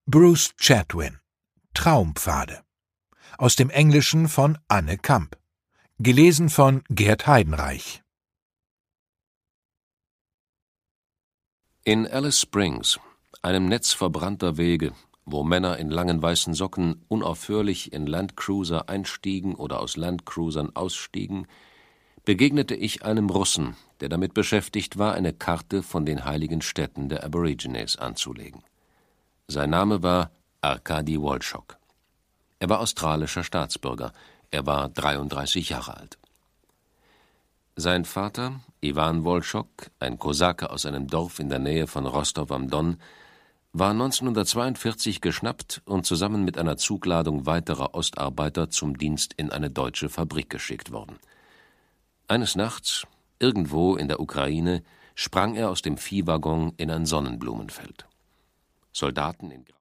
Bruce Chatwin. Traumpfade. Aus dem Englischen von Anne Kamp. Gelesen von Gerd Heidenreich. In Alice Springs, einem Netz verbrannter Wege, wo Männer in langen weißen Socken unaufhörlich in Landcruiser einstiegen oder aus Landcruisern ausstiegen, begegnete ich einem Russen, der damit beschäftigt war, eine Karte von den heiligen Städten der Aborigines anzulegen. Sein Name war Arkadi Wolschok. Er war australischer Staatsbürger. Er war 33 Jahre alt. Sein Vater, Iwan Wolschok, ein Kosake aus einem Dorf in der Nähe von Rostow am Don, war 1942 geschnappt und zusammen mit einer Zugladung weiterer Ostarbeiter zum Dienst in eine deutsche Fabrik geschickt worden. Eines Nachts, irgendwo in der Ukraine, sprang er aus dem Viehwaggon in ein Sonnenblumenfeld. Soldaten in